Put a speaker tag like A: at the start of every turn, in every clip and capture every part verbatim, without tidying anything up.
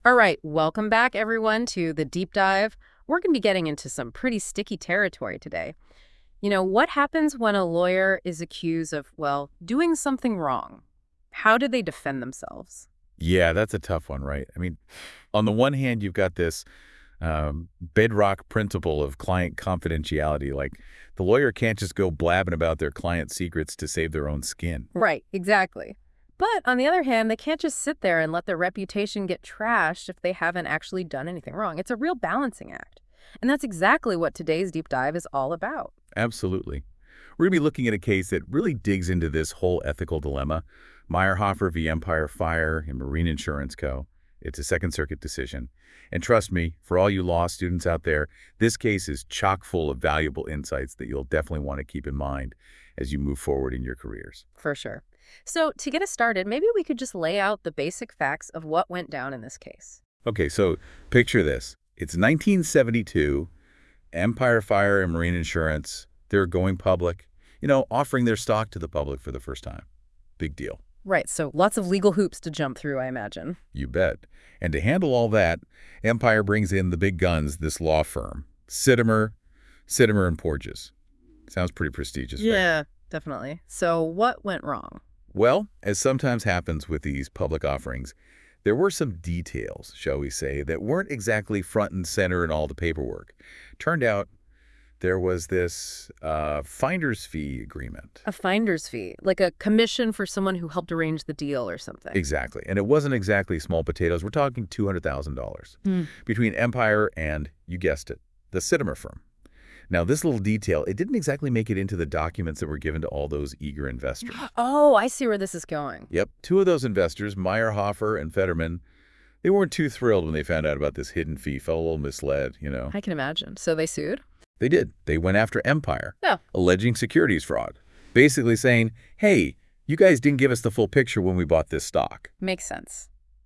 A: All right, welcome back, everyone, to the deep dive. We're going to be getting into some pretty sticky territory today. You know, what happens when a lawyer is accused of, well, doing something wrong? How do they defend themselves?
B: Yeah, that's a tough one, right? I mean, on the one hand, you've got this um, bedrock principle of client confidentiality. Like, the lawyer can't just go blabbing about their client's secrets to save their own skin.
A: Right, exactly. But on the other hand, they can't just sit there and let their reputation get trashed if they haven't actually done anything wrong. It's a real balancing act. And that's exactly what today's deep dive is all about.
B: Absolutely. We're going to be looking at a case that really digs into this whole ethical dilemma. Meyerhofer v. Empire Fire and Marine Insurance Co. It's a Second Circuit decision. And trust me, for all you law students out there, this case is chock full of valuable insights that you'll definitely want to keep in mind as you move forward in your careers.
A: For sure. So to get us started, maybe we could just lay out the basic facts of what went down in this case.
B: Okay, so picture this. It's nineteen seventy-two. Empire Fire and Marine Insurance, they're going public, you know, offering their stock to the public for the first time. Big deal.
A: Right, so lots of legal hoops to jump through, I imagine.
B: You bet. And to handle all that, Empire brings in the big guns, this law firm, Sittimer, Sittimer and Porges. Sounds pretty prestigious, right?
A: Yeah, definitely. So what went wrong?
B: Well, as sometimes happens with these public offerings, there were some details, shall we say, that weren't exactly front and center in all the paperwork. Turned out there was this uh, finder's fee agreement.
A: A finder's fee, like a commission for someone who helped arrange the deal or something.
B: Exactly. And it wasn't exactly small potatoes. We're talking two hundred thousand dollars
A: Hmm.
B: between Empire and, you guessed it, the Sittimer firm. Now, this little detail, it didn't exactly make it into the documents that were given to all those eager investors.
A: Oh, I see where this is going.
B: Yep. Two of those investors, Meyerhofer and Fetterman, they weren't too thrilled when they found out about this hidden fee, felt a little misled, you know.
A: I can imagine. So they sued?
B: They did. They went after Empire,
A: Yeah.
B: alleging securities fraud, basically saying, hey, you guys didn't give us the full picture when we bought this stock.
A: Makes sense.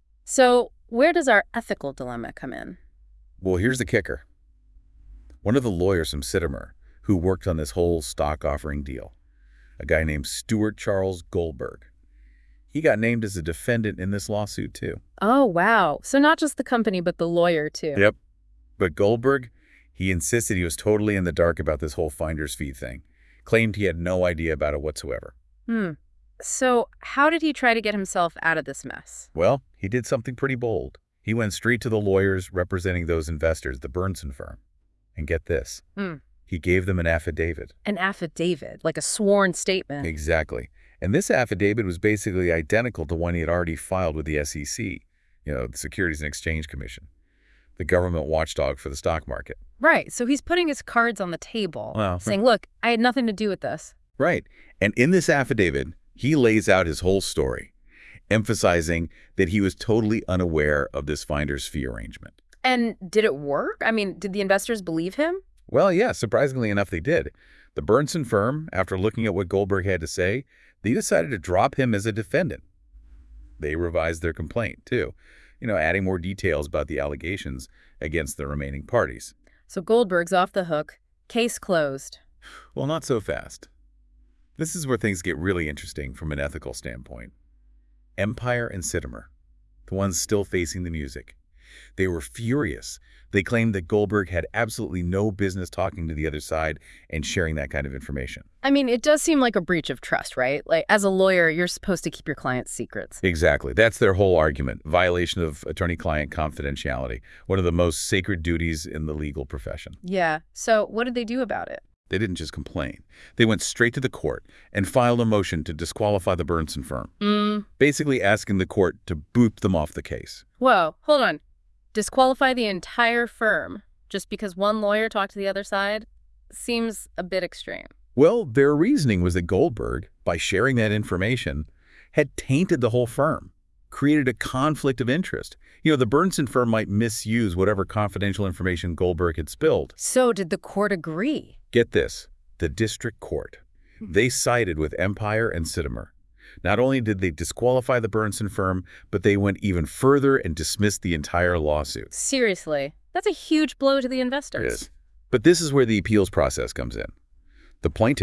A: So where does our ethical dilemma come in?
B: Well, here's the kicker. One of the lawyers from Sittimer who worked on this whole stock offering deal, a guy named Stuart Charles Goldberg, he got named as a defendant in this lawsuit, too.
A: Oh, wow. So not just the company, but the lawyer, too.
B: Yep. But Goldberg, he insisted he was totally in the dark about this whole finder's fee thing, claimed he had no idea about it whatsoever.
A: Hmm. So how did he try to get himself out of this mess?
B: Well, he did something pretty bold. He went straight to the lawyers representing those investors, the Bernsen firm. And get this,
A: Hmm.
B: he gave them an affidavit.
A: An affidavit, like a sworn statement.
B: Exactly. And this affidavit was basically identical to one he had already filed with the S E C, you know, the Securities and Exchange Commission, the government watchdog for the stock market.
A: Right. So he's putting his cards on the table,
B: Well,
A: saying, look, I had nothing to do with this.
B: Right. And in this affidavit, he lays out his whole story, emphasizing that he was totally unaware of this finder's fee arrangement.
A: And did it work? I mean, did the investors believe him?
B: Well, yeah, surprisingly enough, they did. The Bernsen firm, after looking at what Goldberg had to say, they decided to drop him as a defendant. They revised their complaint, too, you know, adding more details about the allegations against the remaining parties.
A: So Goldberg's off the hook. Case closed.
B: Well, not so fast. This is where things get really interesting from an ethical standpoint. Empire and Sittimer, the ones still facing the music. They were furious. They claimed that Goldberg had absolutely no business talking to the other side and sharing that kind of information.
A: I mean, it does seem like a breach of trust, right? Like, as a lawyer, you're supposed to keep your client's secrets.
B: Exactly. That's their whole argument. Violation of attorney-client confidentiality, one of the most sacred duties in the legal profession.
A: Yeah. So what did they do about it?
B: They didn't just complain. They went straight to the court and filed a motion to disqualify the Bernsen firm,
A: Mm.
B: basically asking the court to boot them off the case.
A: Whoa, hold on. Disqualify the entire firm just because one lawyer talked to the other side? Seems a bit extreme.
B: Well, their reasoning was that Goldberg, by sharing that information, had tainted the whole firm, created a conflict of interest. You know, the Bernsen firm might misuse whatever confidential information Goldberg had spilled.
A: So did the court agree?
B: Get this, the district court. They sided with Empire and Sittimer. Not only did they disqualify the Bernsen firm, but they went even further and dismissed the entire lawsuit.
A: Seriously, that's a huge blow to the investors.
B: It is. But this is where the appeals process comes in. The plaintiffs,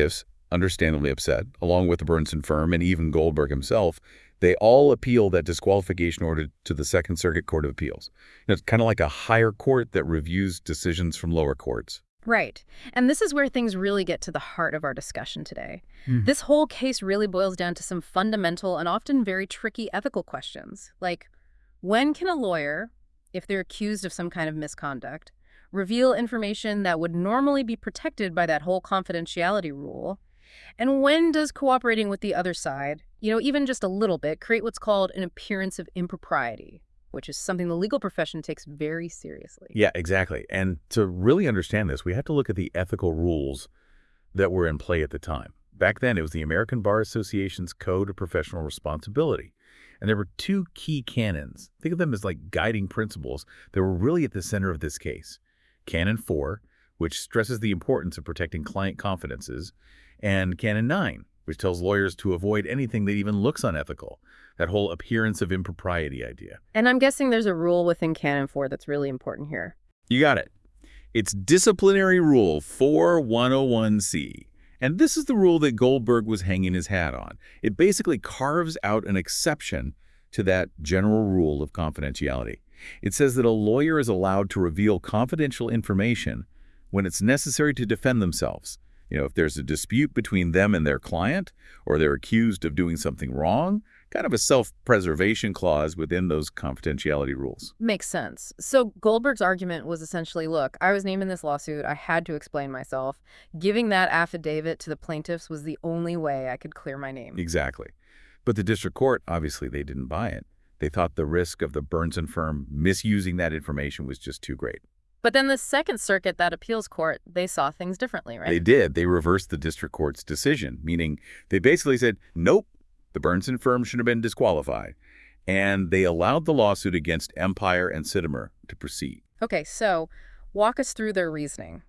B: understandably upset, along with the Bernsen firm and even Goldberg himself. They all appeal that disqualification order to the Second Circuit Court of Appeals. You know, it's kind of like a higher court that reviews decisions from lower courts.
A: Right. And this is where things really get to the heart of our discussion today.
B: Hmm.
A: This whole case really boils down to some fundamental and often very tricky ethical questions. Like, when can a lawyer, if they're accused of some kind of misconduct, reveal information that would normally be protected by that whole confidentiality rule? And when does cooperating with the other side, you know, even just a little bit, create what's called an appearance of impropriety, which is something the legal profession takes very seriously?
B: Yeah, exactly. And to really understand this, we have to look at the ethical rules that were in play at the time. Back then, it was the American Bar Association's Code of Professional Responsibility. And there were two key canons. Think of them as like guiding principles that were really at the center of this case. Canon four, which stresses the importance of protecting client confidences, and Canon nine, which tells lawyers to avoid anything that even looks unethical, that whole appearance of impropriety idea.
A: And I'm guessing there's a rule within Canon four that's really important here.
B: You got it. It's Disciplinary Rule four one oh one C. And this is the rule that Goldberg was hanging his hat on. It basically carves out an exception to that general rule of confidentiality. It says that a lawyer is allowed to reveal confidential information when it's necessary to defend themselves. You know, if there's a dispute between them and their client, or they're accused of doing something wrong, kind of a self-preservation clause within those confidentiality rules.
A: Makes sense. So Goldberg's argument was essentially, look, I was named in this lawsuit. I had to explain myself. Giving that affidavit to the plaintiffs was the only way I could clear my name.
B: Exactly. But the district court, obviously, they didn't buy it. They thought the risk of the Bernsen firm misusing that information was just too great.
A: But then the Second Circuit, that appeals court, they saw things differently, right?
B: They did. They reversed the district court's decision, meaning they basically said, nope, the Bernsen firm should have been disqualified. And they allowed the lawsuit against Empire and Sittimer to proceed.
A: Okay, so walk us through their reasoning.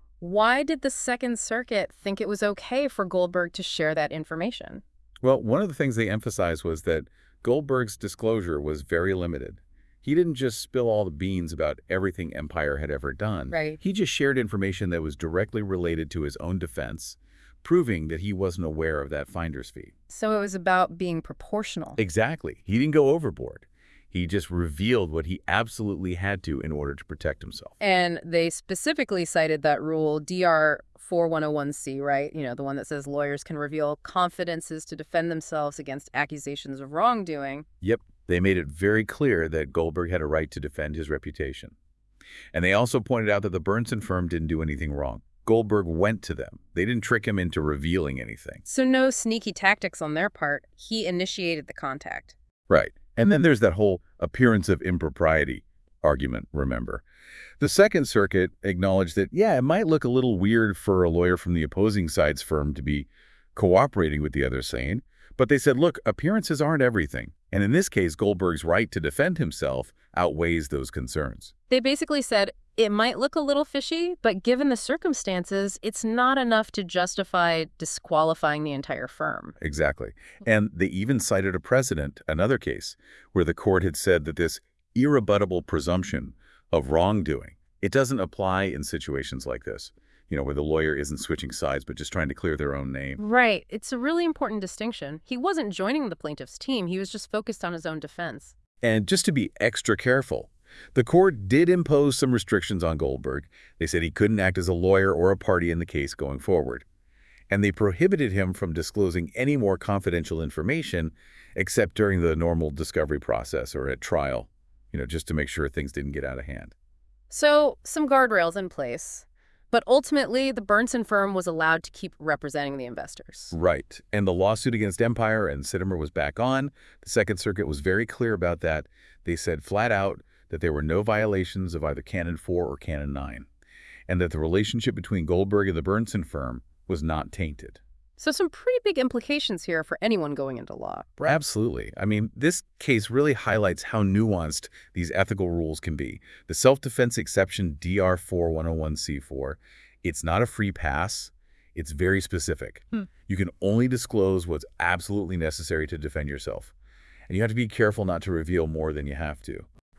A: Why did the Second Circuit think it was okay for Goldberg to share that information?
B: Well, one of the things they emphasized was that Goldberg's disclosure was very limited. He didn't just spill all the beans about everything Empire had ever done.
A: Right.
B: He just shared information that was directly related to his own defense, proving that he wasn't aware of that finder's fee.
A: So it was about being proportional.
B: Exactly. He didn't go overboard. He just revealed what he absolutely had to in order to protect himself.
A: And they specifically cited that rule, D R four one oh one C, right? You know, the one that says lawyers can reveal confidences to defend themselves against accusations of wrongdoing.
B: Yep. They made it very clear that Goldberg had a right to defend his reputation. And they also pointed out that the Bernsen firm didn't do anything wrong. Goldberg went to them. They didn't trick him into revealing anything.
A: So no sneaky tactics on their part. He initiated the contact.
B: Right. And then there's that whole appearance of impropriety argument, remember. The Second Circuit acknowledged that, yeah, it might look a little weird for a lawyer from the opposing side's firm to be cooperating with the other side, but they said, look, appearances aren't everything. And in this case, Goldberg's right to defend himself outweighs those concerns.
A: They basically said, it might look a little fishy, but given the circumstances, it's not enough to justify disqualifying the entire firm.
B: Exactly. And they even cited a precedent, another case, where the court had said that this irrebuttable presumption of wrongdoing, it doesn't apply in situations like this, you know, where the lawyer isn't switching sides, but just trying to clear their own name.
A: Right. It's a really important distinction. He wasn't joining the plaintiff's team. He was just focused on his own defense.
B: And just to be extra careful, the court did impose some restrictions on Goldberg. They said he couldn't act as a lawyer or a party in the case going forward. And they prohibited him from disclosing any more confidential information except during the normal discovery process or at trial, you know, just to make sure things didn't get out of hand.
A: So, some guardrails in place. But ultimately, the Bernsen firm was allowed to keep representing the investors.
B: Right. And the lawsuit against Empire and Sittimer was back on. The Second Circuit was very clear about that. They said flat out that there were no violations of either Canon four or Canon nine, and that the relationship between Goldberg and the Bernsen firm was not tainted.
A: So some pretty big implications here for anyone going into law.
B: Absolutely. I mean, this case really highlights how nuanced these ethical rules can be. The self-defense exception D R four one oh one C four, it's not a free pass. It's very specific.
A: Hmm.
B: You can only disclose what's absolutely necessary to defend yourself. And you have to be careful not to reveal more than you have to.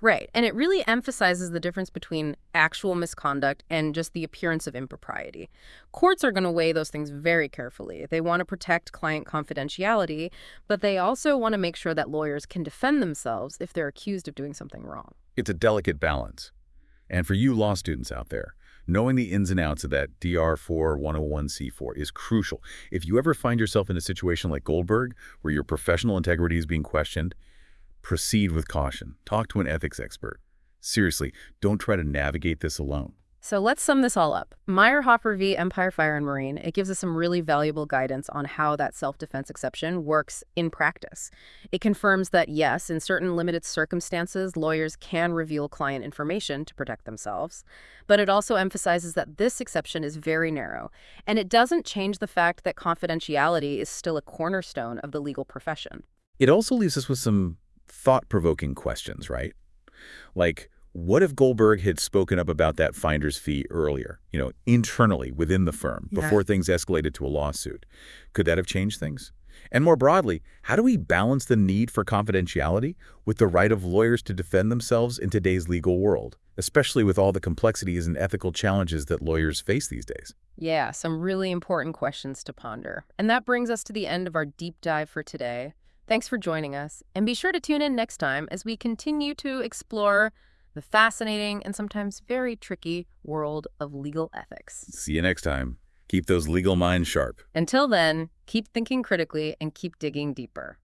A: Right. And it really emphasizes the difference between actual misconduct and just the appearance of impropriety. Courts are going to weigh those things very carefully. They want to protect client confidentiality, but they also want to make sure that lawyers can defend themselves if they're accused of doing something wrong.
B: It's a delicate balance. And for you law students out there, knowing the ins and outs of that D R four one oh one C four is crucial. If you ever find yourself in a situation like Goldberg, where your professional integrity is being questioned, proceed with caution. Talk to an ethics expert. Seriously, don't try to navigate this alone.
A: So let's sum this all up. Meyerhofer v. Empire Fire and Marine, it gives us some really valuable guidance on how that self-defense exception works in practice. It confirms that, yes, in certain limited circumstances, lawyers can reveal client information to protect themselves. But it also emphasizes that this exception is very narrow, and it doesn't change the fact that confidentiality is still a cornerstone of the legal profession.
B: It also leaves us with some thought-provoking questions, right? Like, what if Goldberg had spoken up about that finder's fee earlier, you know, internally within the firm,
A: Yeah.
B: before things escalated to a lawsuit? Could that have changed things? And more broadly, how do we balance the need for confidentiality with the right of lawyers to defend themselves in today's legal world, especially with all the complexities and ethical challenges that lawyers face these days?
A: Yeah, some really important questions to ponder. And that brings us to the end of our deep dive for today. Thanks for joining us, and be sure to tune in next time as we continue to explore the fascinating and sometimes very tricky world of legal ethics.
B: See you next time. Keep those legal minds sharp.
A: Until then, keep thinking critically and keep digging deeper.